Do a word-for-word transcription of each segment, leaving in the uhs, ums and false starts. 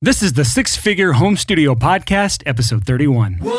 This is the Six Figure Home Studio Podcast, episode thirty-one. You're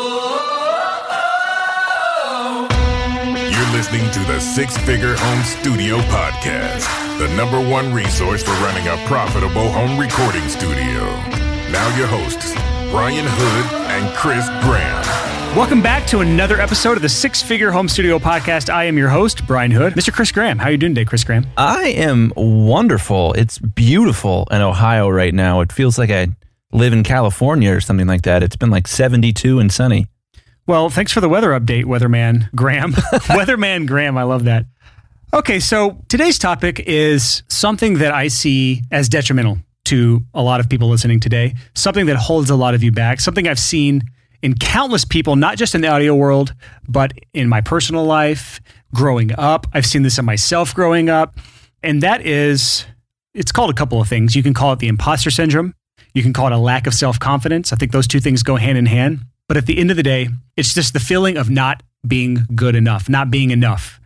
listening to the Six Figure Home Studio Podcast, the number one resource for running a profitable home recording studio. Now your hosts, Brian Hood and Chris Graham. Welcome back to another episode of the Six Figure Home Studio Podcast. I am your host, Brian Hood. Mister Chris Graham, how are you doing today, Chris Graham? I am wonderful. It's beautiful in Ohio right now. It feels like I live in California or something like that. It's been like seventy-two and sunny. Well, thanks for the weather update, Weatherman Graham. Weatherman Graham, I love that. Okay, so today's topic is something that I see as detrimental to a lot of people listening today, something that holds a lot of you back, something I've seen in countless people, not just in the audio world, but in my personal life, growing up. I've seen this in myself growing up, and that is, it's called a couple of things. You can call it the imposter syndrome. You can call it a lack of self-confidence. I think those two things go hand in hand. But at the end of the day, it's just the feeling of not being good enough, not being enough.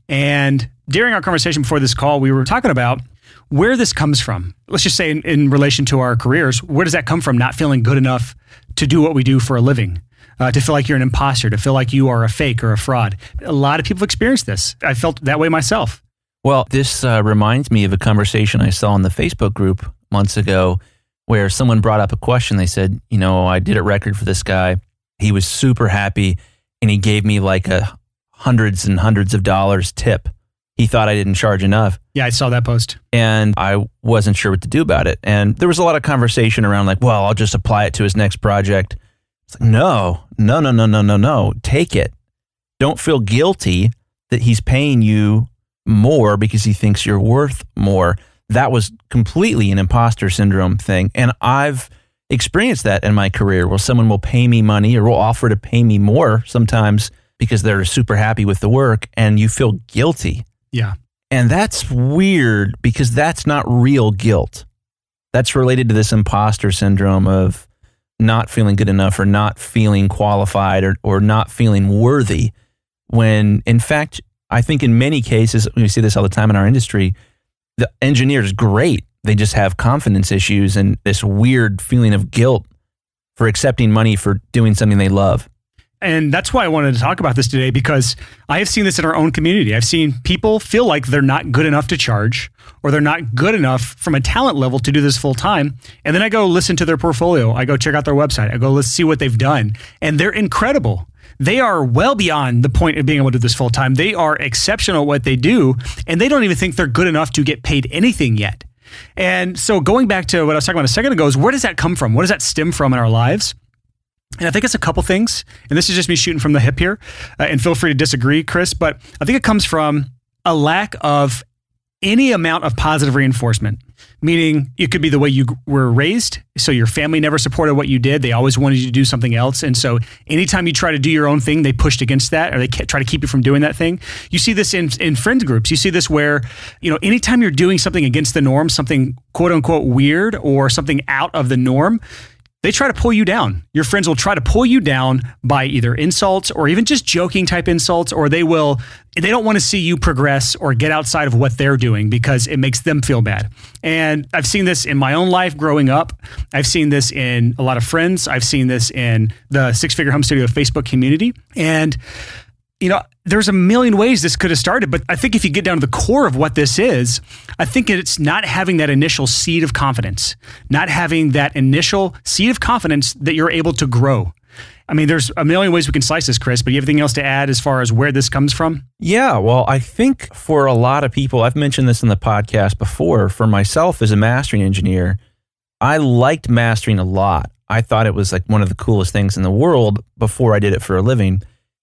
And during our conversation before this call, we were talking about where this comes from. Let's just say in, in relation to our careers, where does that come from, not feeling good enough to do what we do for a living, uh, to feel like you're an imposter, to feel like you are a fake or a fraud? A lot of people have experienced this. I felt that way myself. Well, this uh, reminds me of a conversation I saw in the Facebook group months ago where someone brought up a question. They said, you know, I did a record for this guy. He was super happy, and he gave me like a hundreds and hundreds of dollars tip. He thought I didn't charge enough. Yeah, I saw that post. And I wasn't sure what to do about it. And there was a lot of conversation around like, well, I'll just apply it to his next project. It's like, no, no, no, no, no, no, no. Take it. Don't feel guilty that he's paying you more because he thinks you're worth more. That was completely an imposter syndrome thing. And I've experienced that in my career where someone will pay me money or will offer to pay me more sometimes because they're super happy with the work, and you feel guilty. Yeah. And that's weird because that's not real guilt. That's related to this imposter syndrome of not feeling good enough or not feeling qualified or, or not feeling worthy. When in fact, I think in many cases, we see this all the time in our industry, the engineer is great. They just have confidence issues and this weird feeling of guilt for accepting money for doing something they love. And that's why I wanted to talk about this today, because I have seen this in our own community. I've seen people feel like they're not good enough to charge, or they're not good enough from a talent level to do this full time. And then I go listen to their portfolio. I go check out their website. I go, let's see what they've done. And they're incredible. They are well beyond the point of being able to do this full time. They are exceptional at what they do, and they don't even think they're good enough to get paid anything yet. And so going back to what I was talking about a second ago is, where does that come from? What does that stem from in our lives? And I think it's a couple things, and this is just me shooting from the hip here, uh, and feel free to disagree, Chris, but I think it comes from a lack of any amount of positive reinforcement, meaning it could be the way you were raised, so your family never supported what you did. They always wanted you to do something else, and so anytime you try to do your own thing, they pushed against that, or they try to keep you from doing that thing. You see this in, in friend groups. You see this where, you know, anytime you're doing something against the norm, something quote unquote weird or something out of the norm, they try to pull you down. Your friends will try to pull you down by either insults or even just joking type insults, or they will, they don't want to see you progress or get outside of what they're doing because it makes them feel bad. And I've seen this in my own life growing up. I've seen this in a lot of friends. I've seen this in the Six Figure Home Studio Facebook community. And you know, there's a million ways this could have started, but I think if you get down to the core of what this is, I think it's not having that initial seed of confidence, not having that initial seed of confidence that you're able to grow. I mean, there's a million ways we can slice this, Chris, but you have anything else to add as far as where this comes from? Yeah, well, I think for a lot of people, I've mentioned this in the podcast before, for myself as a mastering engineer, I liked mastering a lot. I thought it was like one of the coolest things in the world before I did it for a living.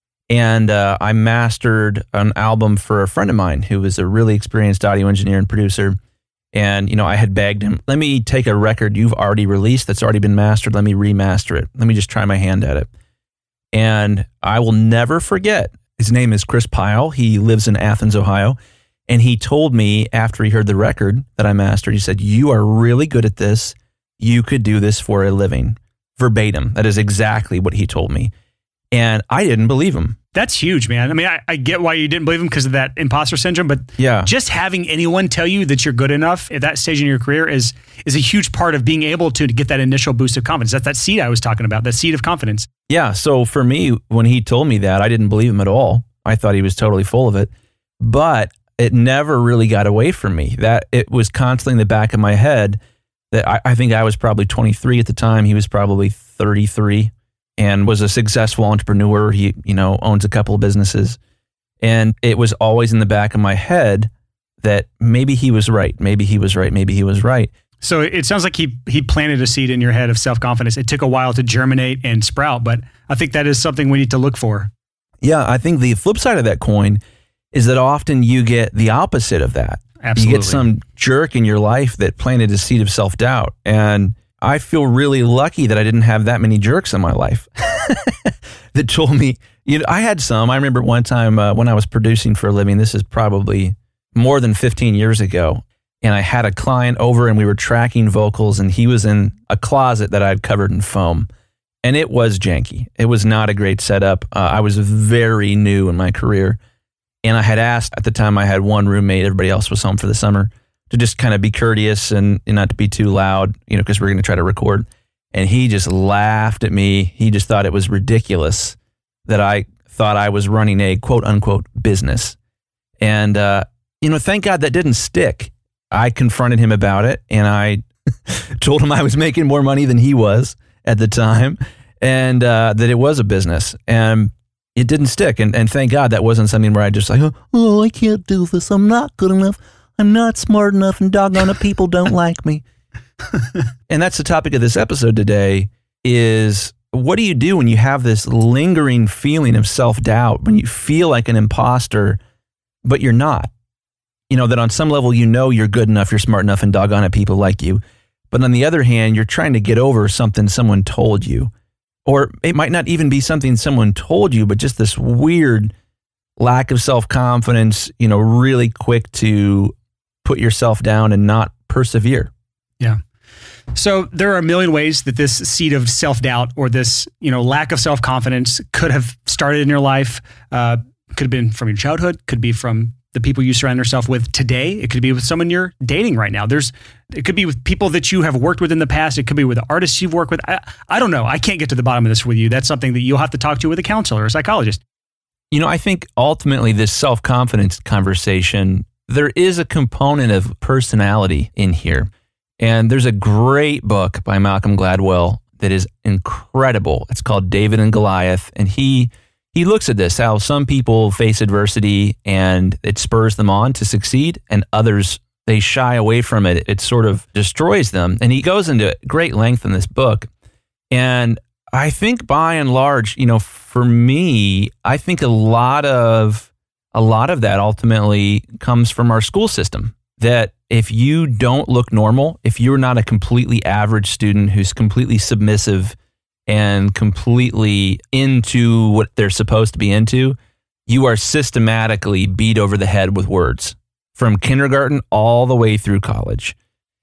And uh, I mastered an album for a friend of mine who was a really experienced audio engineer and producer. And, you know, I had begged him, let me take a record you've already released that's already been mastered. Let me remaster it. Let me just try my hand at it. And I will never forget, his name is Chris Pyle. He lives in Athens, Ohio. And he told me after he heard the record that I mastered, he said, you are really good at this. You could do this for a living. Verbatim. That is exactly what he told me. And I didn't believe him. That's huge, man. I mean, I, I get why you didn't believe him because of that imposter syndrome, but yeah. just having anyone tell you that you're good enough at that stage in your career is is a huge part of being able to, to get that initial boost of confidence. That's that seed I was talking about, that seed of confidence. Yeah. So for me, when he told me that, I didn't believe him at all. I thought he was totally full of it, but it never really got away from me. That it was constantly in the back of my head that I, I think I was probably twenty-three at the time. He was probably thirty-three. And was a successful entrepreneur. He, you know, owns a couple of businesses. And it was always in the back of my head that maybe he was right. Maybe he was right. Maybe he was right. So it sounds like he he planted a seed in your head of self-confidence. It took a while to germinate and sprout, but I think that is something we need to look for. Yeah, I think the flip side of that coin is that often you get the opposite of that. Absolutely. You get some jerk in your life that planted a seed of self-doubt. And I feel really lucky that I didn't have that many jerks in my life that told me, you know, I had some. I remember one time uh, when I was producing for a living, this is probably more than fifteen years ago. And I had a client over and we were tracking vocals and he was in a closet that I'd covered in foam. And it was janky. It was not a great setup. Uh, I was very new in my career. And I had asked, at the time I had one roommate, everybody else was home for the summer, to just kind of be courteous and, and not to be too loud, you know, because we're going to try to record. And he just laughed at me. He just thought it was ridiculous that I thought I was running a quote unquote business. And, uh, you know, thank God that didn't stick. I confronted him about it and I told him I was making more money than he was at the time and uh, that it was a business. And it didn't stick. And, and thank God that wasn't something where I just like, oh, I can't do this. I'm not good enough. I'm not smart enough and doggone it, people don't like me. And that's the topic of this episode today is what do you do when you have this lingering feeling of self-doubt, when you feel like an imposter, but you're not? You know, that on some level, you know you're good enough, you're smart enough, and doggone it, people like you. But on the other hand, you're trying to get over something someone told you. Or it might not even be something someone told you, but just this weird lack of self-confidence, you know, really quick to put yourself down and not persevere. Yeah. So there are a million ways that this seed of self-doubt or this, you know, lack of self-confidence could have started in your life. Uh, could have been from your childhood, could be from the people you surround yourself with today. It could be with someone you're dating right now. There's, it could be with people that you have worked with in the past. It could be with artists you've worked with. I, I don't know. I can't get to the bottom of this with you. That's something that you'll have to talk to with a counselor or a psychologist. You know, I think ultimately this self-confidence conversation, there is a component of personality in here. And there's a great book by Malcolm Gladwell that is incredible. It's called David and Goliath. And he he looks at this, how some people face adversity and it spurs them on to succeed, and others, they shy away from it. It sort of destroys them. And he goes into great length in this book. And I think by and large, you know, for me, I think a lot of a lot of that ultimately comes from our school system. That if you don't look normal, if you're not a completely average student who's completely submissive and completely into what they're supposed to be into, you are systematically beat over the head with words from kindergarten all the way through college.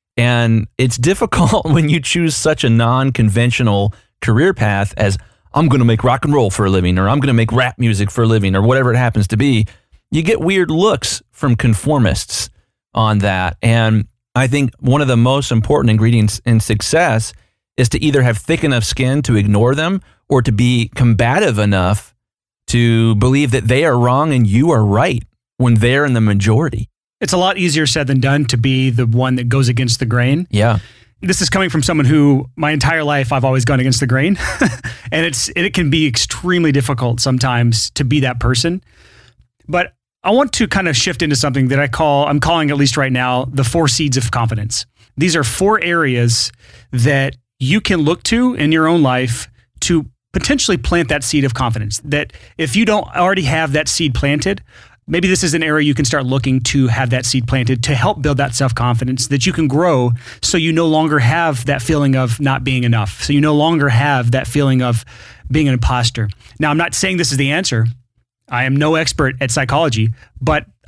And it's difficult when you choose such a non-conventional career path as I'm going to make rock and roll for a living, or I'm going to make rap music for a living, or whatever it happens to be. You get weird looks from conformists on that. And I think one of the most important ingredients in success is to either have thick enough skin to ignore them or to be combative enough to believe that they are wrong and you are right when they're in the majority. It's a lot easier said than done to be the one that goes against the grain. Yeah. This is coming from someone who my entire life I've always gone against the grain. And it's it can be extremely difficult sometimes to be that person. But I want to kind of shift into something that I call, I'm calling at least right now, the four seeds of confidence. These are four areas that you can look to in your own life to potentially plant that seed of confidence. That if you don't already have that seed planted, maybe this is an area you can start looking to have that seed planted to help build that self-confidence that you can grow so you no longer have that feeling of not being enough. So you no longer have that feeling of being an imposter. Now, I'm not saying this is the answer. I am no expert at psychology, but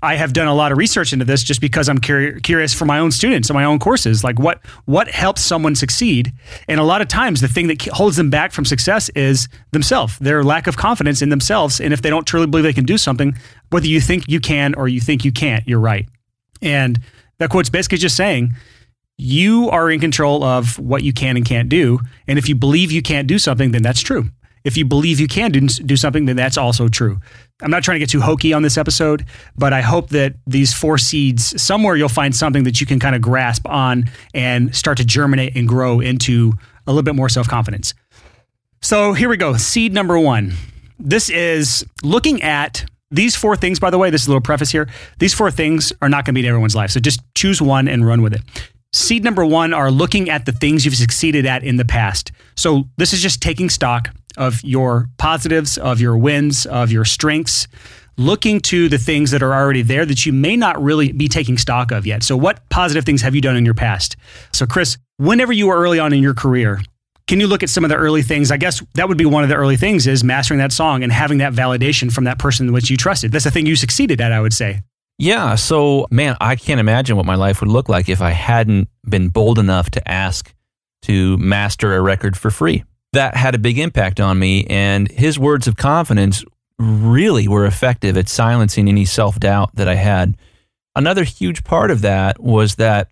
I have done a lot of research into this just because I'm curi- curious for my own students and my own courses. Like what what helps someone succeed? And a lot of times the thing that holds them back from success is themselves, their lack of confidence in themselves. And if they don't truly believe they can do something, whether you think you can or you think you can't, you're right. And that quote's basically just saying, you are in control of what you can and can't do. And if you believe you can't do something, then that's true. If you believe you can do, do something, then that's also true. I'm not trying to get too hokey on this episode, but I hope that these four seeds, somewhere you'll find something that you can kind of grasp on and start to germinate and grow into a little bit more self-confidence. So here we go. Seed number one. This is looking at these four things, by the way. This is a little preface here. These four things are not going to be in everyone's life. So just choose one and run with it. Seed number one are looking at the things you've succeeded at in the past. So this is just taking stock of your positives, of your wins, of your strengths, looking to the things that are already there that you may not really be taking stock of yet. So what positive things have you done in your past? So Chris, whenever you were early on in your career, can you look at some of the early things? I guess that would be one of the early things is mastering that song and having that validation from that person in which you trusted. That's the thing you succeeded at, I would say. Yeah. So, man, I can't imagine what my life would look like if I hadn't been bold enough to ask to master a record for free. That had a big impact on me, and his words of confidence really were effective at silencing any self-doubt that I had. Another huge part of that was that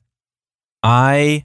I,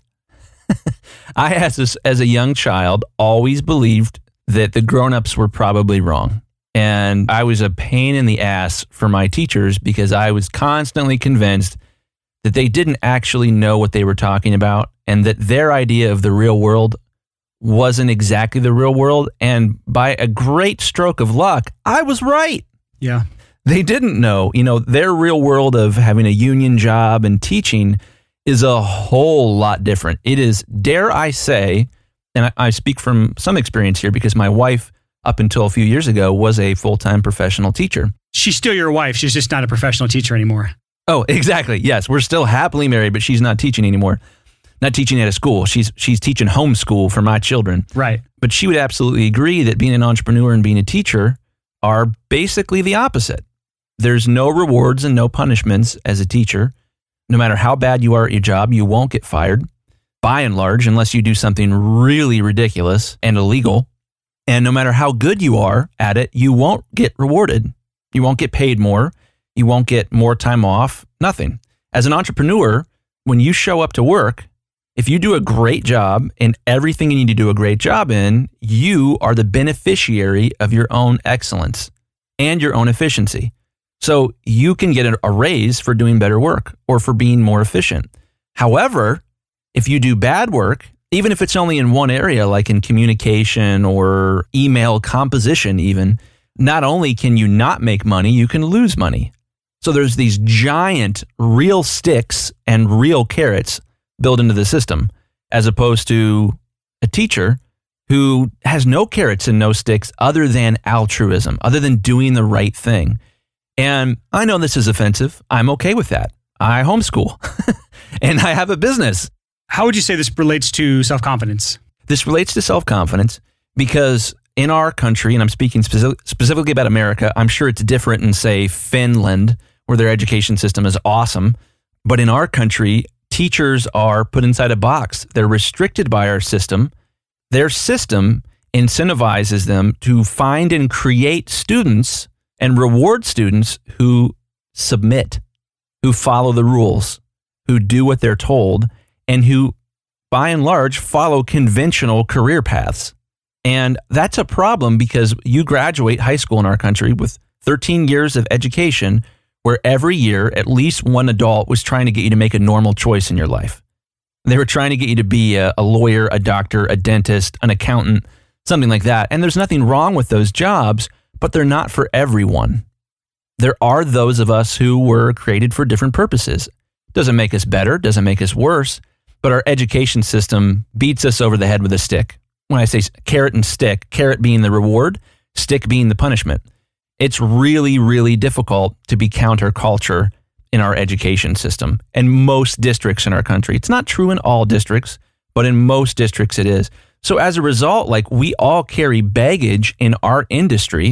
I as a, as a young child, always believed that the grown-ups were probably wrong. And I was a pain in the ass for my teachers because I was constantly convinced that they didn't actually know what they were talking about and that their idea of the real world wasn't exactly the real world. And by a great stroke of luck, I was right. Yeah. They didn't know. You know, their real world of having a union job and teaching is a whole lot different. It is, dare I say, and I, I speak from some experience here because my wife, up until a few years ago, was a full-time professional teacher. She's still your wife. She's just not a professional teacher anymore. Oh, exactly. Yes, we're still happily married, but she's not teaching anymore. Not teaching at a school. She's she's teaching homeschool for my children. Right. But she would absolutely agree that being an entrepreneur and being a teacher are basically the opposite. There's no rewards and no punishments as a teacher. No matter how bad you are at your job, you won't get fired, by and large, unless you do something really ridiculous and illegal. And no matter how good you are at it, you won't get rewarded. You won't get paid more. You won't get more time off. Nothing. As an entrepreneur, when you show up to work, if you do a great job in everything you need to do a great job in, you are the beneficiary of your own excellence and your own efficiency. So you can get a raise for doing better work or for being more efficient. However, if you do bad work, even if it's only in one area, like in communication or email composition even, not only can you not make money, you can lose money. So there's these giant real sticks and real carrots built into the system, as opposed to a teacher who has no carrots and no sticks other than altruism, other than doing the right thing. And I know this is offensive. I'm okay with that. I homeschool and I have a business. How would you say this relates to self-confidence? This relates to self-confidence because in our country, and I'm speaking speci- specifically about America, I'm sure it's different in, say, Finland, where their education system is awesome. But in our country, teachers are put inside a box. They're restricted by our system. Their system incentivizes them to find and create students and reward students who submit, who follow the rules, who do what they're told, and who, by and large, follow conventional career paths. And that's a problem because you graduate high school in our country with thirteen years of education, where every year at least one adult was trying to get you to make a normal choice in your life. They were trying to get you to be a, a lawyer, a doctor, a dentist, an accountant, something like that. And there's nothing wrong with those jobs, but they're not for everyone. There are those of us who were created for different purposes. Doesn't make us better, doesn't make us worse, but our education system beats us over the head with a stick. When I say carrot and stick, carrot being the reward, stick being the punishment. It's really, really difficult to be counterculture in our education system and most districts in our country. It's not true in all districts, but in most districts it is. So as a result, like we all carry baggage in our industry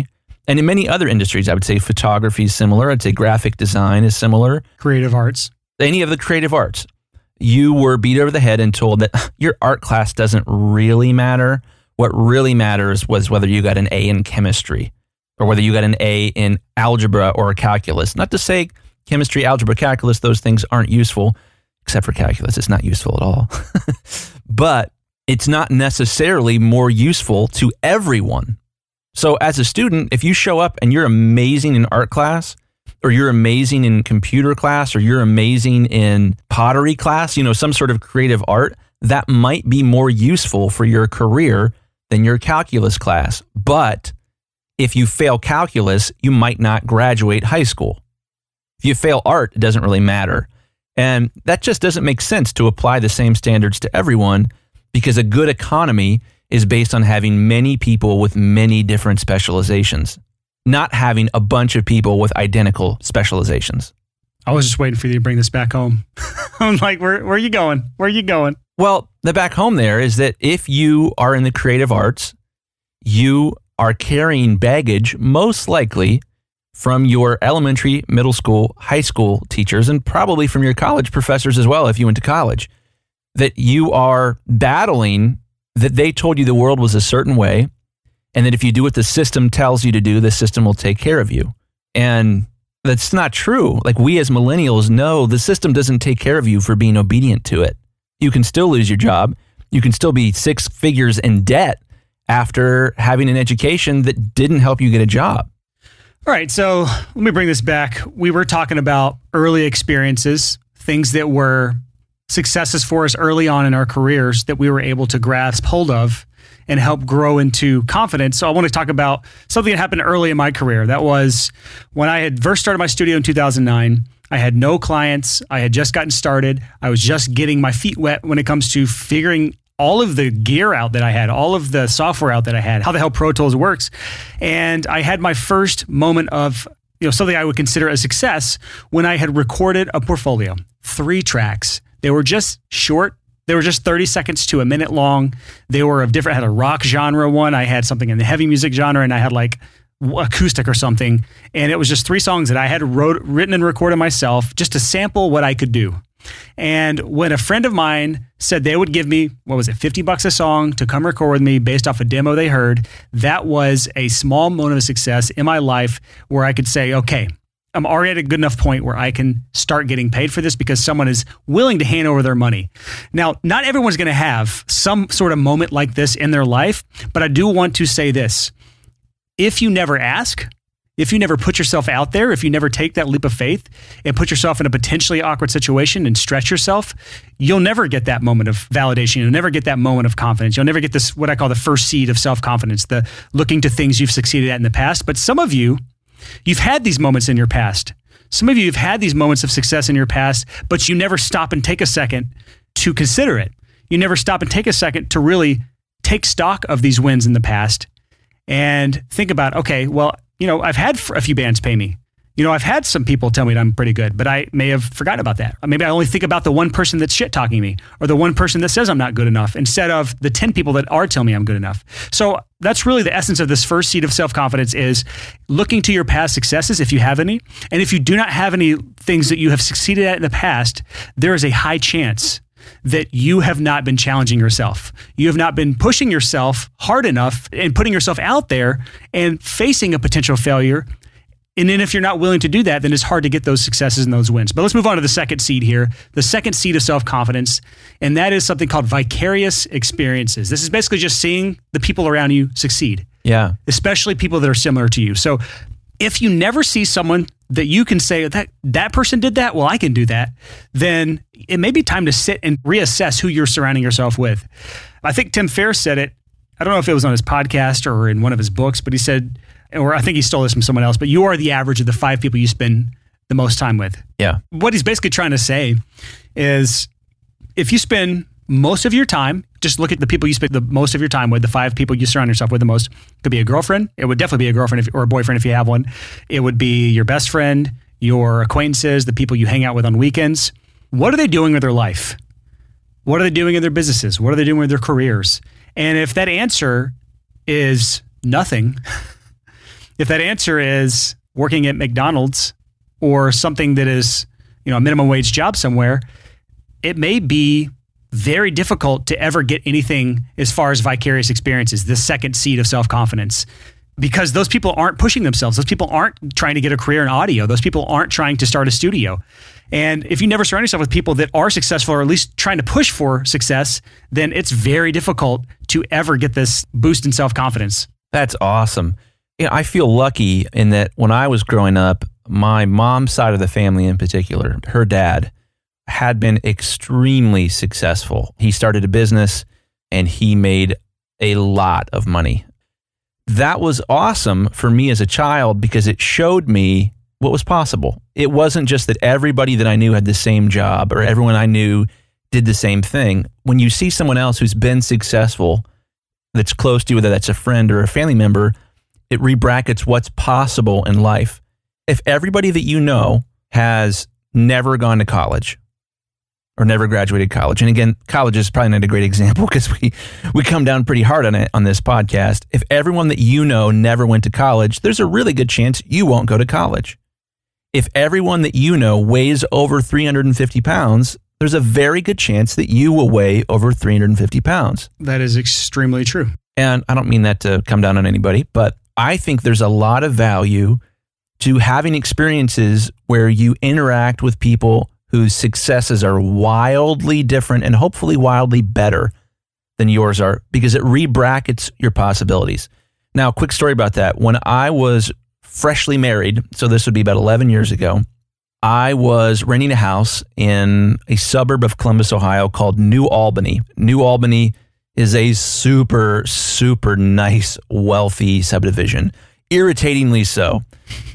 And in many other industries, I would say photography is similar. I'd say graphic design is similar. Creative arts. Any of the creative arts. You were beat over the head and told that your art class doesn't really matter. What really matters was whether you got an A in chemistry or whether you got an A in algebra or calculus. Not to say chemistry, algebra, calculus, those things aren't useful, except for calculus. It's not useful at all. But it's not necessarily more useful to everyone. So as a student, if you show up and you're amazing in art class, or you're amazing in computer class, or you're amazing in pottery class, you know, some sort of creative art, that might be more useful for your career than your calculus class. But if you fail calculus, you might not graduate high school. If you fail art, it doesn't really matter. And that just doesn't make sense to apply the same standards to everyone, because a good economy is based on having many people with many different specializations, not having a bunch of people with identical specializations. I was just waiting for you to bring this back home. I'm like, where, where are you going? Where are you going? Well, the back home there is that if you are in the creative arts, you are carrying baggage, most likely from your elementary, middle school, high school teachers, and probably from your college professors as well if you went to college, that you are battling that they told you the world was a certain way, and that if you do what the system tells you to do, the system will take care of you. And that's not true. Like, we as millennials know the system doesn't take care of you for being obedient to it. You can still lose your job. You can still be six figures in debt after having an education that didn't help you get a job. All right, so let me bring this back. We were talking about early experiences, things that were successes for us early on in our careers that we were able to grasp hold of and help grow into confidence. So I want to talk about something that happened early in my career. That was when I had first started my studio in two thousand nine. I had no clients. I had just gotten started. I was just getting my feet wet when it comes to figuring all of the gear out that I had, all of the software out that I had, how the hell Pro Tools works. And I had my first moment of, you know, something I would consider a success when I had recorded a portfolio, three tracks. They were just short. They were just thirty seconds to a minute long. They were of different, I had a rock genre one. I had something in the heavy music genre, and I had like acoustic or something. And it was just three songs that I had wrote, written and recorded myself just to sample what I could do. And when a friend of mine said they would give me, what was it, fifty bucks a song to come record with me based off a demo they heard, that was a small moment of success in my life where I could say, okay, I'm already at a good enough point where I can start getting paid for this because someone is willing to hand over their money. Now, not everyone's going to have some sort of moment like this in their life, but I do want to say this. If you never ask, if you never put yourself out there, if you never take that leap of faith and put yourself in a potentially awkward situation and stretch yourself, you'll never get that moment of validation. You'll never get that moment of confidence. You'll never get this, what I call the first seed of self-confidence, the looking to things you've succeeded at in the past. But some of you, you've had these moments in your past. Some of you have had these moments of success in your past, but you never stop and take a second to consider it. You never stop and take a second to really take stock of these wins in the past and think about, okay, well, you know, I've had a few bands pay me. You know, I've had some people tell me that I'm pretty good, but I may have forgotten about that. Or maybe I only think about the one person that's shit talking me or the one person that says I'm not good enough instead of the ten people that are telling me I'm good enough. So that's really the essence of this first seed of self-confidence, is looking to your past successes if you have any. And if you do not have any things that you have succeeded at in the past, there is a high chance that you have not been challenging yourself. You have not been pushing yourself hard enough and putting yourself out there and facing a potential failure. And then if you're not willing to do that, then it's hard to get those successes and those wins. But let's move on to the second seed here, the second seed of self-confidence, and that is something called vicarious experiences. This is basically just seeing the people around you succeed. Yeah. Especially people that are similar to you. So if you never see someone that you can say, that that person did that, well, I can do that, then it may be time to sit and reassess who you're surrounding yourself with. I think Tim Ferriss said it, I don't know if it was on his podcast or in one of his books, but he said, or I think he stole this from someone else, but you are the average of the five people you spend the most time with. Yeah. What he's basically trying to say is if you spend most of your time, just look at the people you spend the most of your time with, the five people you surround yourself with the most. It could be a girlfriend. It would definitely be a girlfriend if, or a boyfriend if you have one. It would be your best friend, your acquaintances, the people you hang out with on weekends. What are they doing with their life? What are they doing in their businesses? What are they doing with their careers? And if that answer is nothing, if that answer is working at McDonald's or something that is, you know, a minimum wage job somewhere, it may be very difficult to ever get anything as far as vicarious experiences, the second seed of self-confidence, because those people aren't pushing themselves. Those people aren't trying to get a career in audio. Those people aren't trying to start a studio. And if you never surround yourself with people that are successful, or at least trying to push for success, then it's very difficult to ever get this boost in self-confidence. That's awesome. You know, I feel lucky in that when I was growing up, my mom's side of the family in particular, her dad had been extremely successful. He started a business and he made a lot of money. That was awesome for me as a child because it showed me what was possible. It wasn't just that everybody that I knew had the same job or everyone I knew did the same thing. When you see someone else who's been successful that's close to you, whether that's a friend or a family member, it rebrackets what's possible in life. If everybody that you know has never gone to college or never graduated college, and again, college is probably not a great example because we, we come down pretty hard on it on this podcast. If everyone that you know never went to college, there's a really good chance you won't go to college. If everyone that you know weighs over three hundred fifty pounds, there's a very good chance that you will weigh over three hundred fifty pounds. That is extremely true. And I don't mean that to come down on anybody, but I think there's a lot of value to having experiences where you interact with people whose successes are wildly different and hopefully wildly better than yours are, because it rebrackets your possibilities. Now, quick story about that. When I was freshly married, so this would be about eleven years ago, I was renting a house in a suburb of Columbus, Ohio called New Albany. New Albany is a super, super nice, wealthy subdivision, irritatingly so.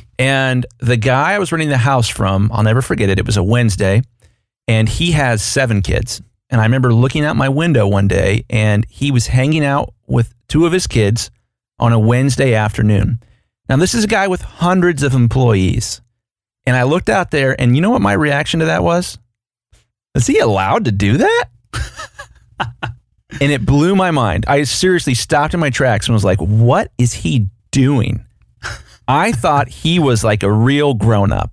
And the guy I was renting the house from, I'll never forget it, it was a Wednesday, and he has seven kids. And I remember looking out my window one day, and he was hanging out with two of his kids on a Wednesday afternoon. Now, this is a guy with hundreds of employees. And I looked out there, and you know what my reaction to that was? Is he allowed to do that? And it blew my mind. I seriously stopped in my tracks and was like, what is he doing? I thought he was like a real grown-up.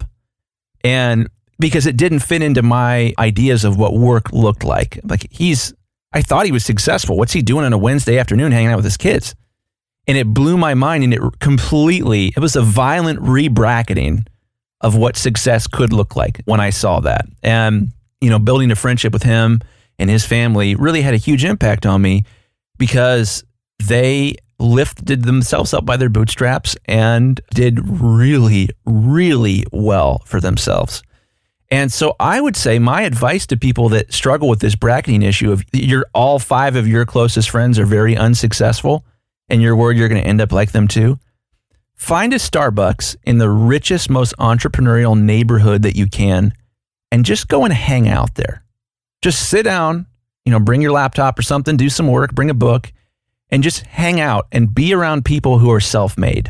And because it didn't fit into my ideas of what work looked like. Like he's, I thought he was successful. What's he doing on a Wednesday afternoon hanging out with his kids? And it blew my mind, and it completely, it was a violent rebracketing of what success could look like when I saw that. And, you know, building a friendship with him and his family really had a huge impact on me because they lifted themselves up by their bootstraps and did really, really well for themselves. And so I would say my advice to people that struggle with this bracketing issue of you're all five of your closest friends are very unsuccessful and you're worried you're going to end up like them too, find a Starbucks in the richest, most entrepreneurial neighborhood that you can and just go and hang out there. Just sit down, you know, bring your laptop or something, do some work, bring a book, and just hang out and be around people who are self-made.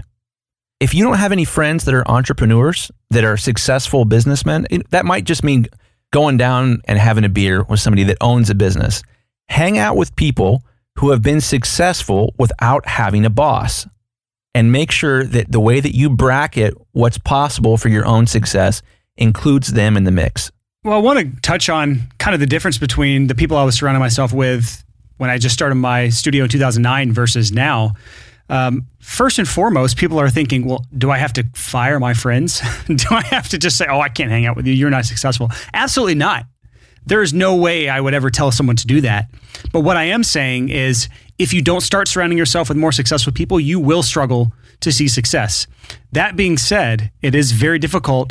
If you don't have any friends that are entrepreneurs, that are successful businessmen, it, that might just mean going down and having a beer with somebody that owns a business. Hang out with people who have been successful without having a boss. And make sure that the way that you bracket what's possible for your own success includes them in the mix. Well, I want to touch on kind of the difference between the people I was surrounding myself with when I just started my studio in two thousand nine versus now. Um, first and foremost, people are thinking, well, do I have to fire my friends? Do I have to just say, oh, I can't hang out with you, you're not successful? Absolutely not. There is no way I would ever tell someone to do that. But what I am saying is, if you don't start surrounding yourself with more successful people, you will struggle to see success. That being said, it is very difficult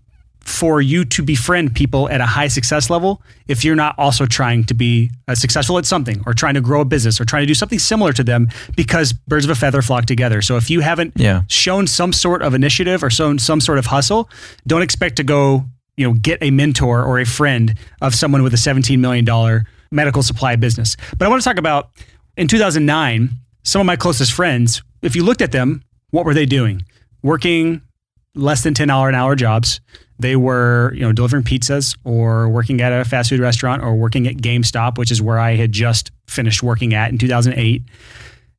for you to befriend people at a high success level if you're not also trying to be uh, successful at something or trying to grow a business or trying to do something similar to them, because birds of a feather flock together. So if you haven't yeah. shown some sort of initiative or shown some sort of hustle, don't expect to go, you know, get a mentor or a friend of someone with a seventeen million dollars medical supply business. But I want to talk about in two thousand nine, some of my closest friends, if you looked at them, what were they doing? Working less than ten dollars an hour jobs. They were, you know, delivering pizzas or working at a fast food restaurant or working at GameStop, which is where I had just finished working at in two thousand eight.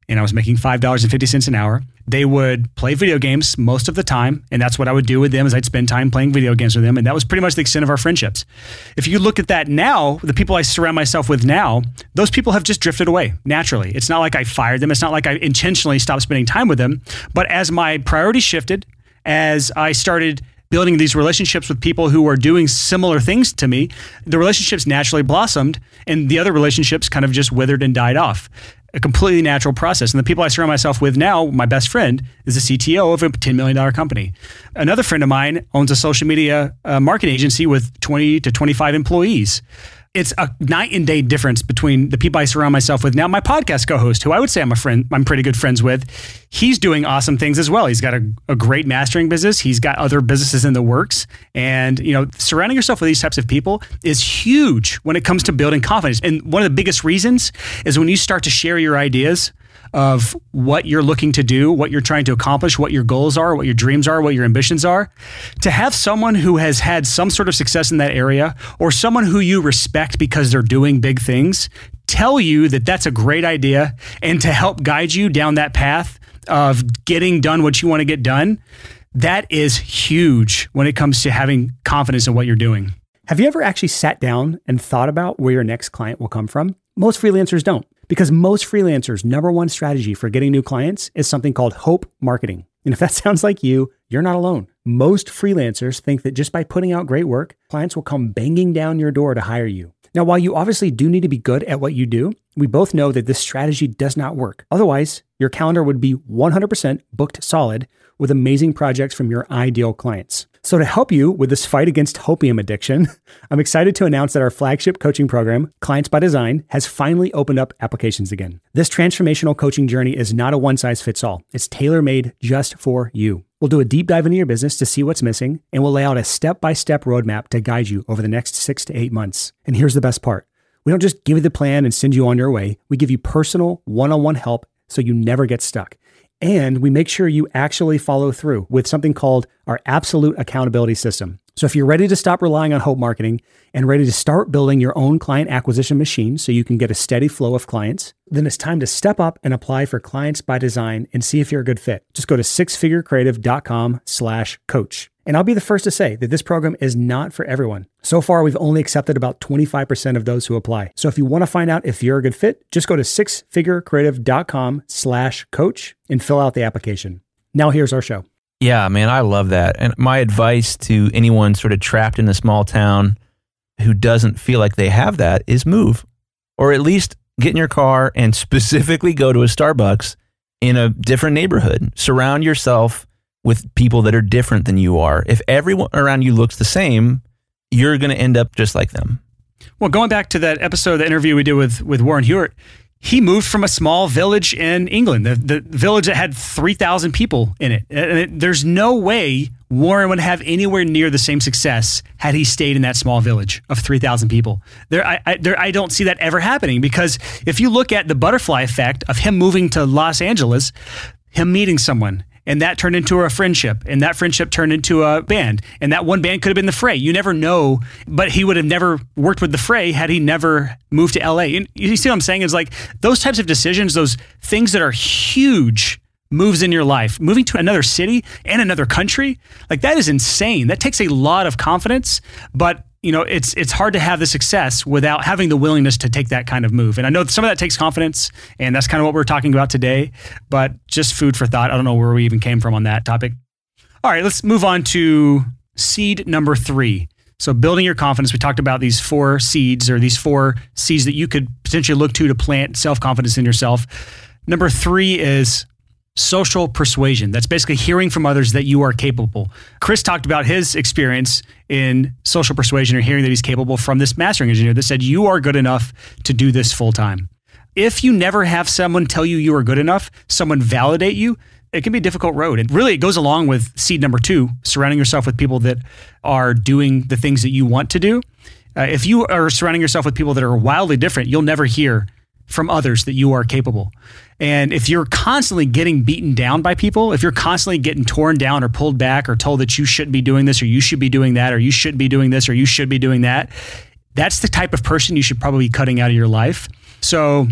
and I was making five dollars and fifty cents an hour. They would play video games most of the time, and that's what I would do with them is I'd spend time playing video games with them, and that was pretty much the extent of our friendships. If you look at that now, the people I surround myself with now, those people have just drifted away naturally. It's not like I fired them. It's not like I intentionally stopped spending time with them. But as my priorities shifted, as I started building these relationships with people who are doing similar things to me, the relationships naturally blossomed, and the other relationships kind of just withered and died off. A completely natural process. And the people I surround myself with now, my best friend is the C T O of a ten million dollars company. Another friend of mine owns a social media uh, marketing agency with twenty to twenty-five employees. It's a night and day difference between the people I surround myself with now. My podcast co-host, who I would say I'm a friend, I'm pretty good friends with, he's doing awesome things as well. He's got a, a great mastering business. He's got other businesses in the works. And, you know, surrounding yourself with these types of people is huge when it comes to building confidence. And one of the biggest reasons is when you start to share your ideas of what you're looking to do, what you're trying to accomplish, what your goals are, what your dreams are, what your ambitions are, to have someone who has had some sort of success in that area or someone who you respect because they're doing big things, tell you that that's a great idea and to help guide you down that path of getting done what you want to get done, that is huge when it comes to having confidence in what you're doing. Have you ever actually sat down and thought about where your next client will come from? Most freelancers don't. Because most freelancers' number one strategy for getting new clients is something called hope marketing. And if that sounds like you, you're not alone. Most freelancers think that just by putting out great work, clients will come banging down your door to hire you. Now, while you obviously do need to be good at what you do, we both know that this strategy does not work. Otherwise, your calendar would be one hundred percent booked solid with amazing projects from your ideal clients. So to help you with this fight against hopium addiction, I'm excited to announce that our flagship coaching program, Clients by Design, has finally opened up applications again. This transformational coaching journey is not a one-size-fits-all. It's tailor-made just for you. We'll do a deep dive into your business to see what's missing, and we'll lay out a step-by-step roadmap to guide you over the next six to eight months. And here's the best part. We don't just give you the plan and send you on your way. We give you personal one-on-one help so you never get stuck. And we make sure you actually follow through with something called our absolute accountability system. So if you're ready to stop relying on hope marketing and ready to start building your own client acquisition machine so you can get a steady flow of clients, then it's time to step up and apply for Clients by Design and see if you're a good fit. Just go to sixfigurecreative.com slash coach. And I'll be the first to say that this program is not for everyone. So far, we've only accepted about twenty-five percent of those who apply. So if you want to find out if you're a good fit, just go to sixfigurecreative.com slash coach and fill out the application. Now here's our show. Yeah, man, I love that. And my advice to anyone sort of trapped in a small town who doesn't feel like they have that is move, or at least get in your car and specifically go to a Starbucks in a different neighborhood. Surround yourself with people that are different than you are. If everyone around you looks the same, you're going to end up just like them. Well, going back to that episode, the interview we did with, with Warren Hewitt, he moved from a small village in England, the, the village that had three thousand people in it. And it, there's no way Warren would have anywhere near the same success had he stayed in that small village of three thousand people. There, I, I, there, I don't see that ever happening, because if you look at the butterfly effect of him moving to Los Angeles, him meeting someone, and that turned into a friendship, and that friendship turned into a band, and that one band could have been the Fray. You never know, but he would have never worked with the Fray had he never moved to L A. And you see what I'm saying? It's like those types of decisions, those things that are huge moves in your life, moving to another city and another country, like that is insane. That takes a lot of confidence, but you know, it's it's hard to have the success without having the willingness to take that kind of move. And I know some of that takes confidence, and that's kind of what we're talking about today, but just food for thought. I don't know where we even came from on that topic. All right, let's move on to seed number three. So building your confidence, we talked about these four seeds, or these four seeds that you could potentially look to to plant self-confidence in yourself. Number three is social persuasion. That's basically hearing from others that you are capable. Chris talked about his experience in social persuasion, or hearing that he's capable from this mastering engineer that said, you are good enough to do this full time. If you never have someone tell you you are good enough, someone validate you, it can be a difficult road. And really, it goes along with seed number two, surrounding yourself with people that are doing the things that you want to do. Uh, if you are surrounding yourself with people that are wildly different, you'll never hear from others that you are capable. And if you're constantly getting beaten down by people, if you're constantly getting torn down or pulled back or told that you shouldn't be doing this, or you should be doing that, or you shouldn't be doing this, or you should be doing that, that's the type of person you should probably be cutting out of your life. So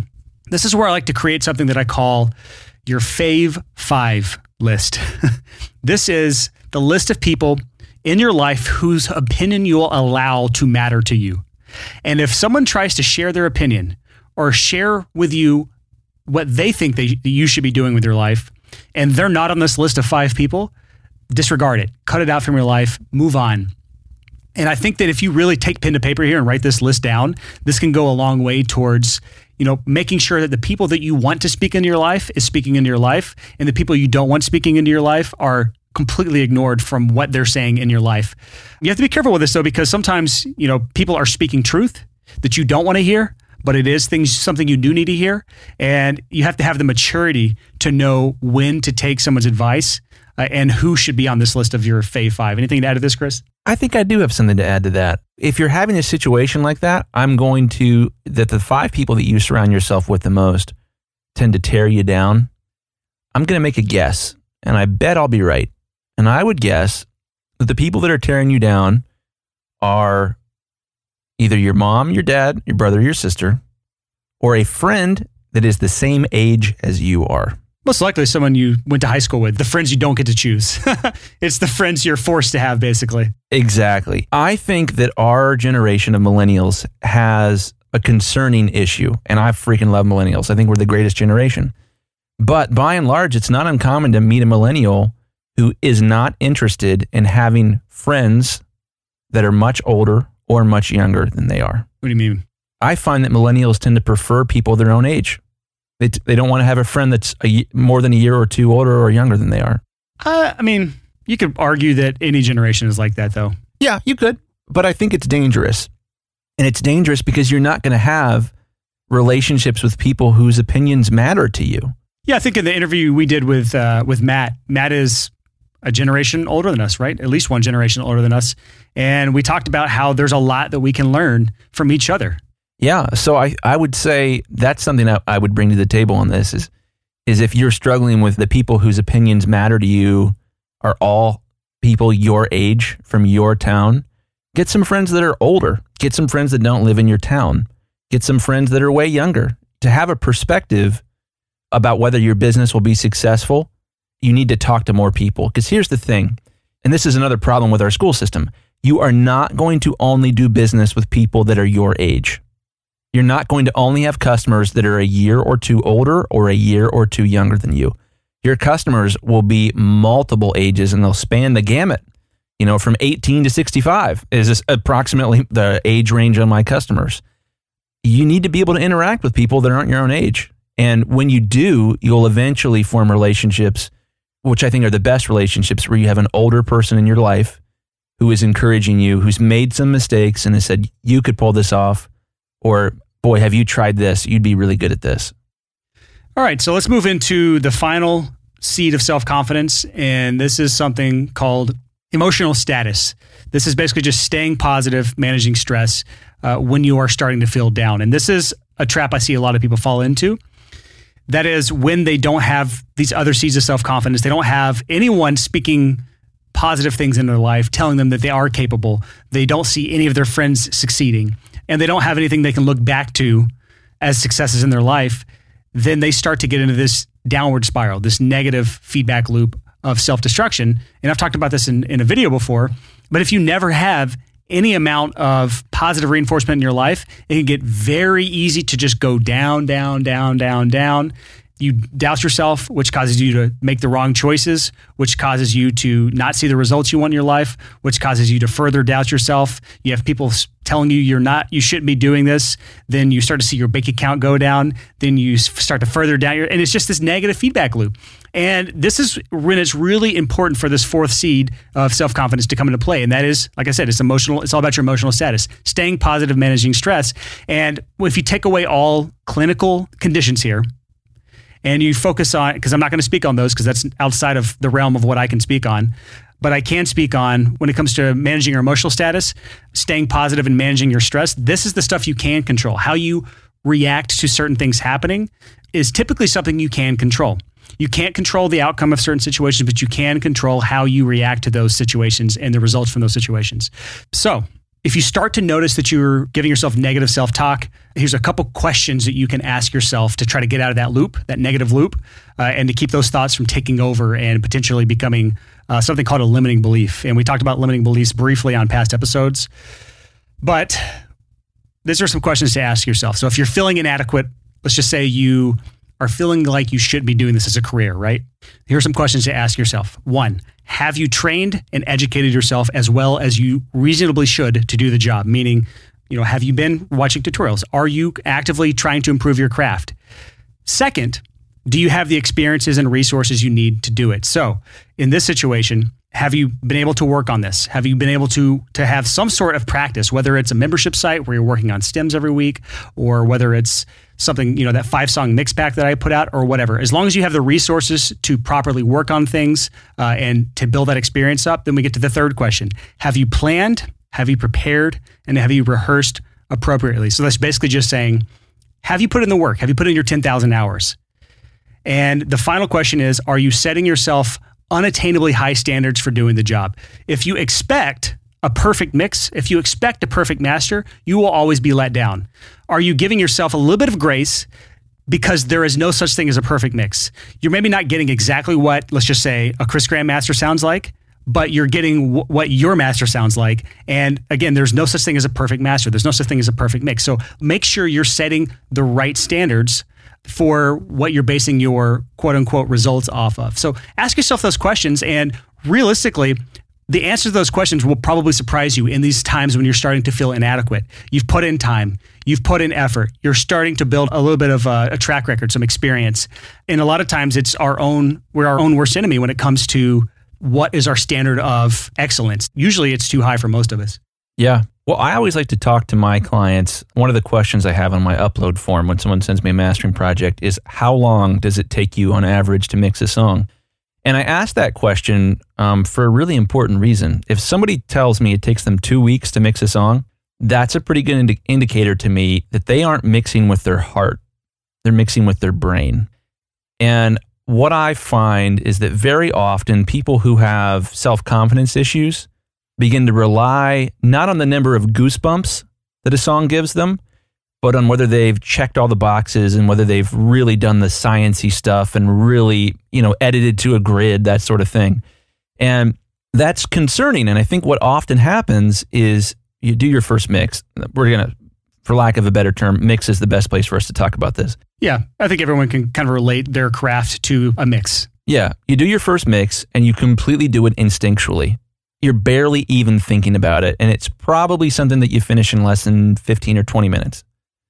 This is where I like to create something that I call your fave five list. This is the list of people in your life whose opinion you'll allow to matter to you. And if someone tries to share their opinion or share with you what they think they, you should be doing with your life, and they're not on this list of five people, disregard it, cut it out from your life, move on. And I think that if you really take pen to paper here and write this list down, this can go a long way towards, you know, making sure that the people that you want to speak into your life is speaking into your life, and the people you don't want speaking into your life are completely ignored from what they're saying in your life. You have to be careful with this though, because sometimes, you know, people are speaking truth that you don't want to hear, but it is things something you do need to hear, and you have to have the maturity to know when to take someone's advice uh, and who should be on this list of your fave five. Anything to add to this, Chris? I think I do have something to add to that. If you're having a situation like that, I'm going to, that the five people that you surround yourself with the most tend to tear you down. I'm going to make a guess, and I bet I'll be right. And I would guess that the people that are tearing you down are either your mom, your dad, your brother, your sister, or a friend that is the same age as you are. Most likely someone you went to high school with, the friends you don't get to choose. It's the friends you're forced to have, basically. Exactly. I think that our generation of millennials has a concerning issue, and I freaking love millennials. I think we're the greatest generation. But by and large, it's not uncommon to meet a millennial who is not interested in having friends that are much older or much younger than they are. What do you mean? I find that millennials tend to prefer people their own age. They, t- they don't want to have a friend that's a, more than a year or two older or younger than they are. Uh, I mean, you could argue that any generation is like that, though. Yeah, you could. But I think it's dangerous. And it's dangerous because you're not going to have relationships with people whose opinions matter to you. Yeah, I think in the interview we did with uh, with Matt, Matt is a generation older than us, right? At least one generation older than us. And we talked about how there's a lot that we can learn from each other. Yeah, so I, I would say that's something that I would bring to the table on this is, is if you're struggling with the people whose opinions matter to you are all people your age from your town, get some friends that are older. Get some friends that don't live in your town. Get some friends that are way younger. To have a perspective about whether your business will be successful, you need to talk to more people. Because here's the thing, and this is another problem with our school system. You are not going to only do business with people that are your age. You're not going to only have customers that are a year or two older or a year or two younger than you. Your customers will be multiple ages and they'll span the gamut. You know, from eighteen to sixty-five is approximately the age range on my customers. You need to be able to interact with people that aren't your own age. And when you do, you'll eventually form relationships, which I think are the best relationships, where you have an older person in your life who is encouraging you, who's made some mistakes and has said, you could pull this off. Or, boy, have you tried this? You'd be really good at this. All right, so let's move into the final seed of self-confidence. And this is something called emotional status. This is basically just staying positive, managing stress uh, when you are starting to feel down. And this is a trap I see a lot of people fall into. That is when they don't have these other seeds of self-confidence. They don't have anyone speaking positive things in their life, telling them that they are capable. They don't see any of their friends succeeding, and they don't have anything they can look back to as successes in their life. Then they start to get into this downward spiral, this negative feedback loop of self-destruction. And I've talked about this in, in a video before, but if you never have any amount of positive reinforcement in your life, it can get very easy to just go down, down, down, down, down. You doubt yourself, which causes you to make the wrong choices, which causes you to not see the results you want in your life, which causes you to further doubt yourself. You have people telling you you're not, you shouldn't be doing this. Then you start to see your bank account go down. Then you start to further down your, and it's just this negative feedback loop. And this is when it's really important for this fourth seed of self-confidence to come into play. And that is, like I said, it's emotional. It's all about your emotional status, staying positive, managing stress. And if you take away all clinical conditions here, and you focus on, because I'm not going to speak on those because that's outside of the realm of what I can speak on, but I can speak on when it comes to managing your emotional status, staying positive and managing your stress. This is the stuff you can control. How you react to certain things happening is typically something you can control. You can't control the outcome of certain situations, but you can control how you react to those situations and the results from those situations. So if you start to notice that you're giving yourself negative self-talk, here's a couple questions that you can ask yourself to try to get out of that loop, that negative loop, uh, and to keep those thoughts from taking over and potentially becoming uh, something called a limiting belief. And we talked about limiting beliefs briefly on past episodes. But these are some questions to ask yourself. So if you're feeling inadequate, let's just say you are feeling like you should be doing this as a career, right? Here are some questions to ask yourself. One, have you trained and educated yourself as well as you reasonably should to do the job? Meaning, you know, have you been watching tutorials? Are you actively trying to improve your craft? Second, do you have the experiences and resources you need to do it? So in this situation, have you been able to work on this? Have you been able to, to have some sort of practice, whether it's a membership site where you're working on stems every week, or whether it's something, you know, that five song mix pack that I put out or whatever. As long as you have the resources to properly work on things uh, and to build that experience up, then we get to the third question. Have you planned? Have you prepared? And have you rehearsed appropriately? So that's basically just saying, have you put in the work? Have you put in your ten thousand hours? And the final question is, are you setting yourself unattainably high standards for doing the job? If you expect a perfect mix, if you expect a perfect master, you will always be let down. Are you giving yourself a little bit of grace because there is no such thing as a perfect mix? You're maybe not getting exactly what, let's just say, a Chris Graham master sounds like, but you're getting w- what your master sounds like. And again, there's no such thing as a perfect master. There's no such thing as a perfect mix. So make sure you're setting the right standards for what you're basing your quote unquote results off of. So ask yourself those questions, and realistically, the answer to those questions will probably surprise you in these times when you're starting to feel inadequate. You've put in time, you've put in effort, you're starting to build a little bit of a, a track record, some experience. And a lot of times it's our own, we're our own worst enemy when it comes to what is our standard of excellence. Usually it's too high for most of us. Yeah. Well, I always like to talk to my clients. One of the questions I have on my upload form when someone sends me a mastering project is, how long does it take you on average to mix a song? And I ask that question um, for a really important reason. If somebody tells me it takes them two weeks to mix a song, that's a pretty good indi- indicator to me that they aren't mixing with their heart. They're mixing with their brain. And what I find is that very often people who have self-confidence issues begin to rely not on the number of goosebumps that a song gives them, but on whether they've checked all the boxes and whether they've really done the sciencey stuff and really, you know, edited to a grid, that sort of thing. And that's concerning. And I think what often happens is you do your first mix. We're going to, for lack of a better term, mix is the best place for us to talk about this. Yeah, I think everyone can kind of relate their craft to a mix. Yeah, you do your first mix and you completely do it instinctually. You're barely even thinking about it. And it's probably something that you finish in less than fifteen or twenty minutes.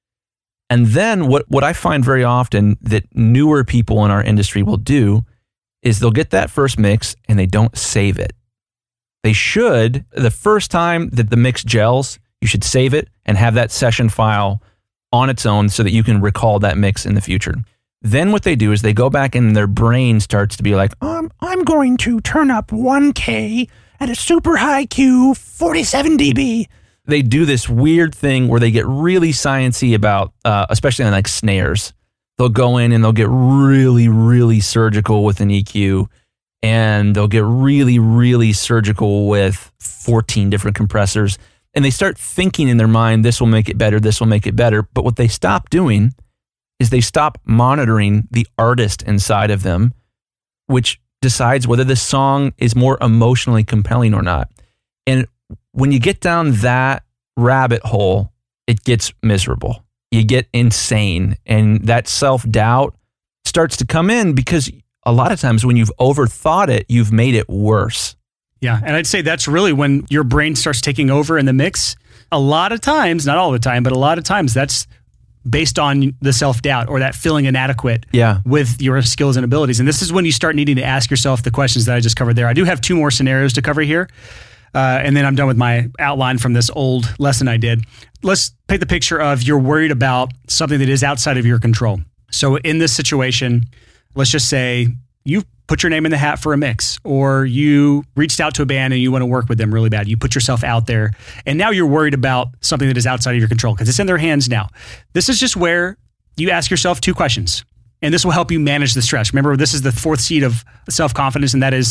And then what, what I find very often that newer people in our industry will do is they'll get that first mix and they don't save it. They should, the first time that the mix gels, you should save it and have that session file on its own so that you can recall that mix in the future. Then what they do is they go back and their brain starts to be like, um, I'm going to turn up one K at a super high Q, forty-seven decibels. They do this weird thing where they get really sciencey about, uh, especially on like snares. They'll go in and they'll get really, really surgical with an E Q, and they'll get really, really surgical with fourteen different compressors. And they start thinking in their mind, this will make it better, this will make it better. But what they stop doing is they stop monitoring the artist inside of them, which decides whether the song is more emotionally compelling or not. And when you get down that rabbit hole, it gets miserable. You get insane, and that self-doubt starts to come in because a lot of times when you've overthought it, you've made it worse. Yeah, and I'd say that's really when your brain starts taking over in the mix. A lot of times, not all the time, but a lot of times that's based on the self-doubt or that feeling inadequate yeah. with your skills and abilities. And this is when you start needing to ask yourself the questions that I just covered there. I do have two more scenarios to cover here. Uh, and then I'm done with my outline from this old lesson I did. Let's paint the picture of you're worried about something that is outside of your control. So in this situation, let's just say you put your name in the hat for a mix, or you reached out to a band and you want to work with them really bad. You put yourself out there, and now you're worried about something that is outside of your control because it's in their hands now. This is just where you ask yourself two questions, and this will help you manage the stress. Remember, this is the fourth seed of self-confidence, and that is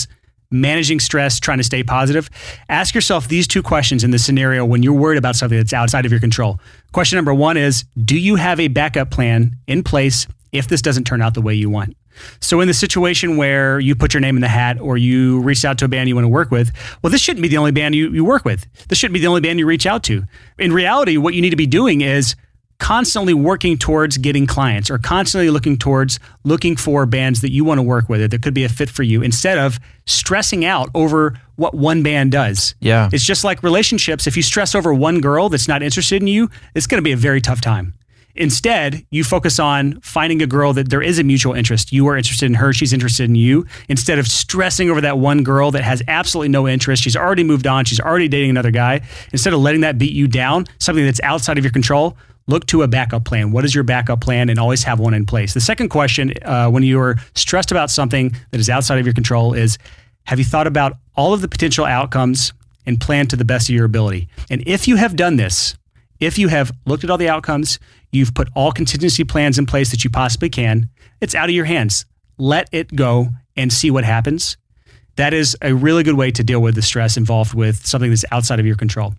managing stress, trying to stay positive, ask yourself these two questions in the scenario when you're worried about something that's outside of your control. Question number one is, do you have a backup plan in place if this doesn't turn out the way you want? So in the situation where you put your name in the hat or you reached out to a band you want to work with, well, this shouldn't be the only band you, you work with. This shouldn't be the only band you reach out to. In reality, what you need to be doing is constantly working towards getting clients or constantly looking towards looking for bands that you want to work with that could be a fit for you instead of stressing out over what one band does. Yeah. It's just like relationships. If you stress over one girl that's not interested in you, it's going to be a very tough time. Instead, you focus on finding a girl that there is a mutual interest. You are interested in her, she's interested in you. Instead of stressing over that one girl that has absolutely no interest, she's already moved on, she's already dating another guy. Instead of letting that beat you down, something that's outside of your control, look to a backup plan. What is your backup plan? And always have one in place. The second question, uh, when you are stressed about something that is outside of your control is, have you thought about all of the potential outcomes and planned to the best of your ability? And if you have done this, if you have looked at all the outcomes, you've put all contingency plans in place that you possibly can, it's out of your hands. Let it go and see what happens. That is a really good way to deal with the stress involved with something that's outside of your control.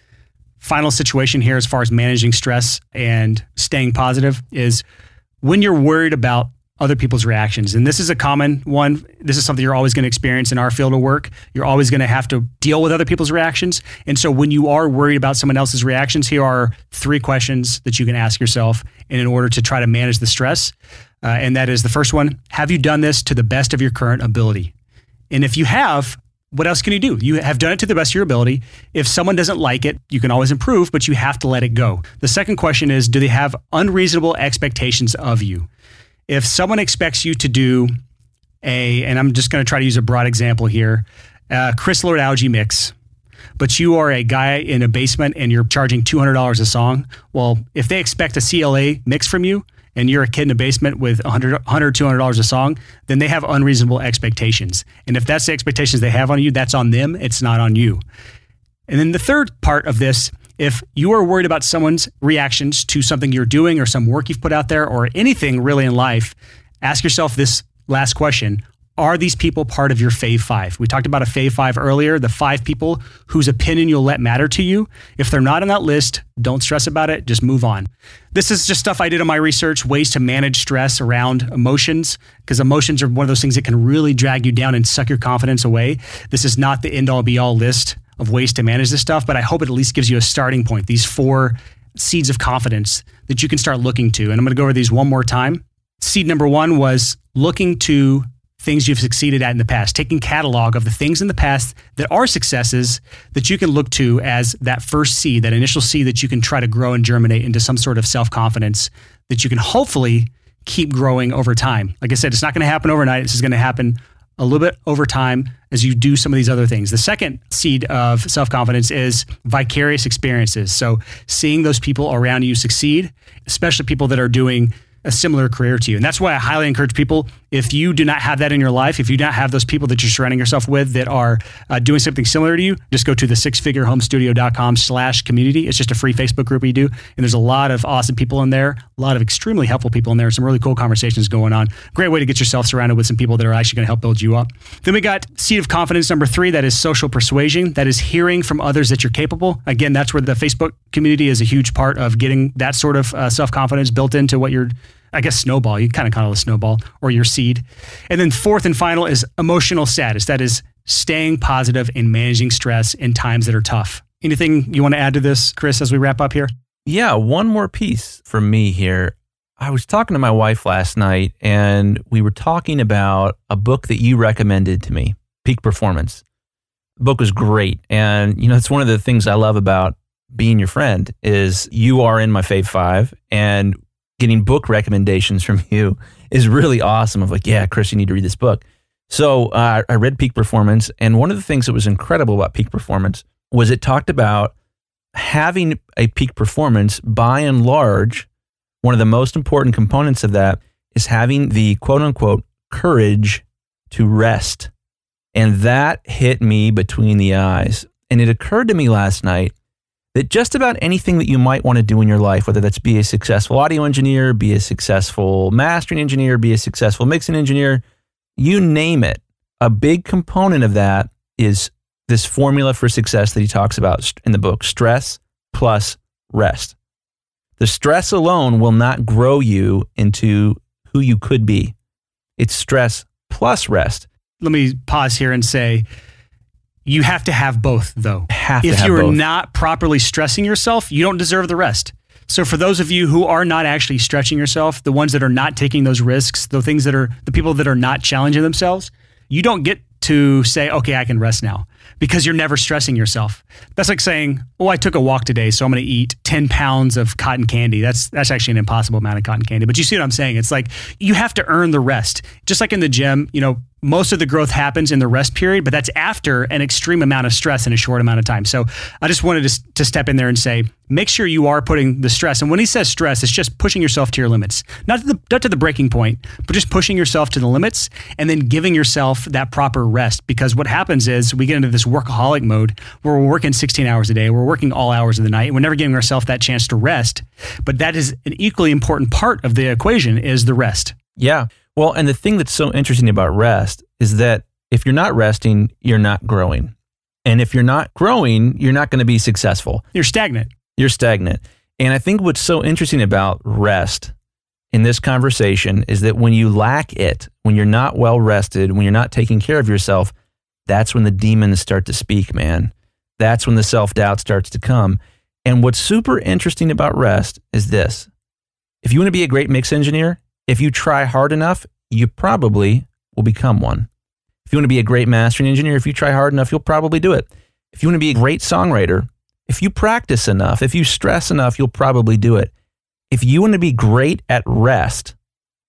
Final situation here as far as managing stress and staying positive is when you're worried about other people's reactions. And this is a common one. This is something you're always going to experience in our field of work. You're always going to have to deal with other people's reactions. And so when you are worried about someone else's reactions, here are three questions that you can ask yourself in order to try to manage the stress. Uh, and that is the first one, have you done this to the best of your current ability? And if you have, what else can you do? You have done it to the best of your ability. If someone doesn't like it, you can always improve, but you have to let it go. The second question is, do they have unreasonable expectations of you? If someone expects you to do a, and I'm just going to try to use a broad example here, uh, Chris Lord Algae mix, but you are a guy in a basement and you're charging two hundred dollars a song, well, if they expect a C L A mix from you and you're a kid in a basement with one hundred, two hundred dollars a song, then they have unreasonable expectations. And if that's the expectations they have on you, that's on them. It's not on you. And then the third part of this, if you are worried about someone's reactions to something you're doing or some work you've put out there or anything really in life, ask yourself this last question. Are these people part of your fave five? We talked about a fave five earlier, the five people whose opinion you'll let matter to you. If they're not on that list, don't stress about it. Just move on. This is just stuff I did in my research, ways to manage stress around emotions, because emotions are one of those things that can really drag you down and suck your confidence away. This is not the end-all be-all list of ways to manage this stuff, but I hope it at least gives you a starting point, these four seeds of confidence that you can start looking to. And I'm going to go over these one more time. Seed number one was looking to things you've succeeded at in the past, taking catalog of the things in the past that are successes that you can look to as that first seed, that initial seed that you can try to grow and germinate into some sort of self-confidence that you can hopefully keep growing over time. Like I said, it's not going to happen overnight. This is going to happen a little bit over time as you do some of these other things. The second seed of self-confidence is vicarious experiences. So seeing those people around you succeed, especially people that are doing a similar career to you. And that's why I highly encourage people, if you do not have that in your life, if you do not have those people that you're surrounding yourself with that are uh, doing something similar to you, just go to the six figure home studio dot com slash community. It's just a free Facebook group we do. And there's a lot of awesome people in there, a lot of extremely helpful people in there, some really cool conversations going on. Great way to get yourself surrounded with some people that are actually going to help build you up. Then we got seed of confidence number three, that is social persuasion. That is hearing from others that you're capable. Again, that's where the Facebook community is a huge part of getting that sort of uh, self-confidence built into what you're I guess snowball, you kind of call it a snowball, or your seed. And then fourth and final is emotional status. That is staying positive and managing stress in times that are tough. Anything you want to add to this, Chris, as we wrap up here? Yeah, one more piece from me here. I was talking to my wife last night, and we were talking about a book that you recommended to me, Peak Performance. The book was great. And, you know, it's one of the things I love about being your friend is you are in my fave five, and getting book recommendations from you is really awesome. Of like, yeah, Chris, you need to read this book. So uh, I read Peak Performance, and one of the things that was incredible about Peak Performance was it talked about having a peak performance. By and large, one of the most important components of that is having the quote unquote courage to rest. And that hit me between the eyes. And it occurred to me last night that just about anything that you might want to do in your life, whether that's be a successful audio engineer, be a successful mastering engineer, be a successful mixing engineer, you name it, a big component of that is this formula for success that he talks about in the book, stress plus rest. The stress alone will not grow you into who you could be. It's stress plus rest. Let me pause here and say, you have to have both, though. Have to if have you are both. not properly stressing yourself, you don't deserve the rest. So for those of you who are not actually stretching yourself, the ones that are not taking those risks, the things that are the people that are not challenging themselves, you don't get to say, okay, I can rest now, because you're never stressing yourself. That's like saying, oh, I took a walk today, so I'm going to eat ten pounds of cotton candy. That's that's actually an impossible amount of cotton candy. But you see what I'm saying? It's like you have to earn the rest. Just like in the gym, you know, most of the growth happens in the rest period, but that's after an extreme amount of stress in a short amount of time. So I just wanted to, to step in there and say, make sure you are putting the stress. And when he says stress, it's just pushing yourself to your limits, not to the, not to the breaking point, but just pushing yourself to the limits and then giving yourself that proper rest. Because what happens is we get into this workaholic mode where we're working sixteen hours a day, we're working all hours of the night, and we're never giving ourselves that chance to rest. But that is an equally important part of the equation, is the rest. Yeah. Well, and the thing that's so interesting about rest is that if you're not resting, you're not growing. And if you're not growing, you're not going to be successful. You're stagnant. You're stagnant. And I think what's so interesting about rest in this conversation is that when you lack it, when you're not well rested, when you're not taking care of yourself, that's when the demons start to speak, man. That's when the self-doubt starts to come. And what's super interesting about rest is this. If you want to be a great mix engineer, if you try hard enough, you probably will become one. If you want to be a great mastering engineer, if you try hard enough, you'll probably do it. If you want to be a great songwriter, if you practice enough, if you stress enough, you'll probably do it. If you want to be great at rest,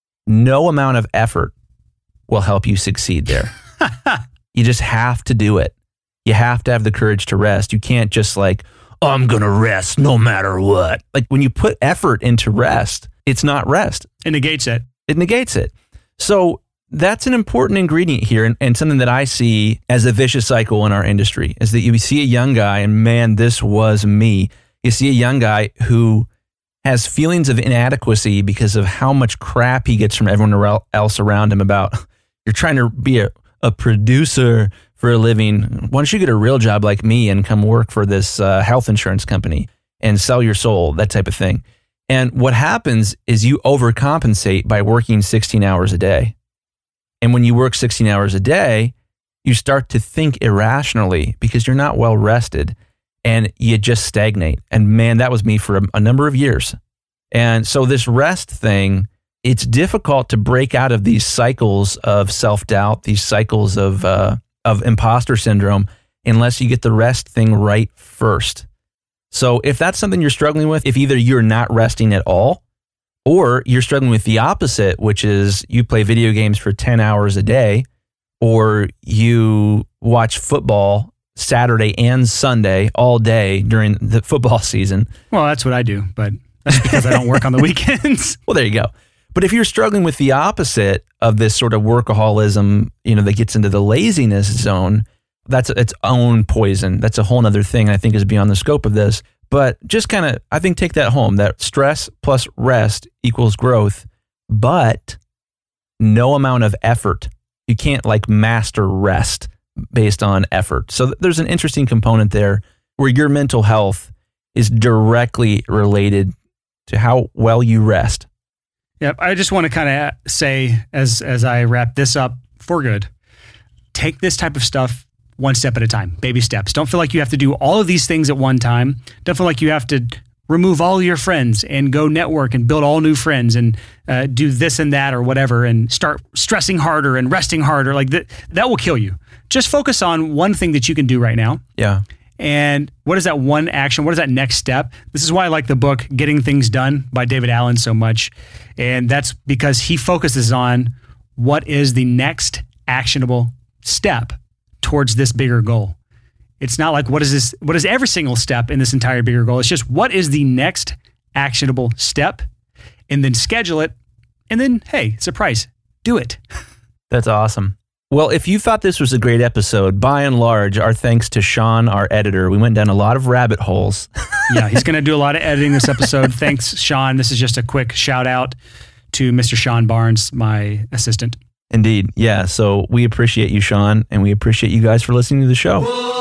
no amount of effort will help you succeed there. You just have to do it. You have to have the courage to rest. You can't just like, oh, I'm going to rest no matter what. Like when you put effort into rest, it's not rest. It negates it. It negates it. So that's an important ingredient here, and, and something that I see as a vicious cycle in our industry is that you see a young guy, and man, this was me. You see a young guy who has feelings of inadequacy because of how much crap he gets from everyone else around him about, you're trying to be a, a producer for a living. Why don't you get a real job like me and come work for this uh, health insurance company and sell your soul, that type of thing. And what happens is you overcompensate by working sixteen hours a day. And when you work sixteen hours a day, you start to think irrationally because you're not well rested and you just stagnate. And man, that was me for a, a number of years. And so this rest thing, it's difficult to break out of these cycles of self-doubt, these cycles of uh, of imposter syndrome, unless you get the rest thing right first. So if that's something you're struggling with, if either you're not resting at all, or you're struggling with the opposite, which is you play video games for ten hours a day, or you watch football Saturday and Sunday all day during the football season. Well, that's what I do, but that's because I don't work on the weekends. Well, there you go. But if you're struggling with the opposite of this sort of workaholism, you know, that gets into the laziness zone, that's its own poison. That's a whole nother thing I think is beyond the scope of this. But just kind of, I think, take that home, that stress plus rest equals growth, but no amount of effort. You can't like master rest based on effort. So there's an interesting component there where your mental health is directly related to how well you rest. Yep. I just want to kind of say, as as I wrap this up for good, take this type of stuff one step at a time, baby steps. Don't feel like you have to do all of these things at one time. Don't feel like you have to remove all your friends and go network and build all new friends and uh, do this and that or whatever and start stressing harder and resting harder. Like that, that will kill you. Just focus on one thing that you can do right now. Yeah. And what is that one action? What is that next step? This is why I like the book Getting Things Done by David Allen so much. And that's because he focuses on what is the next actionable step towards this bigger goal. It's not like what is this, what is every single step in this entire bigger goal? It's just what is the next actionable step, and then schedule it. And then, hey, surprise, do it. That's awesome. Well, if you thought this was a great episode, by and large, our thanks to Sean, our editor. We went down a lot of rabbit holes. Yeah, he's going to do a lot of editing this episode. Thanks, Sean. This is just a quick shout out to Mister Sean Barnes, my assistant. Indeed. Yeah. So we appreciate you, Sean, and we appreciate you guys for listening to the show.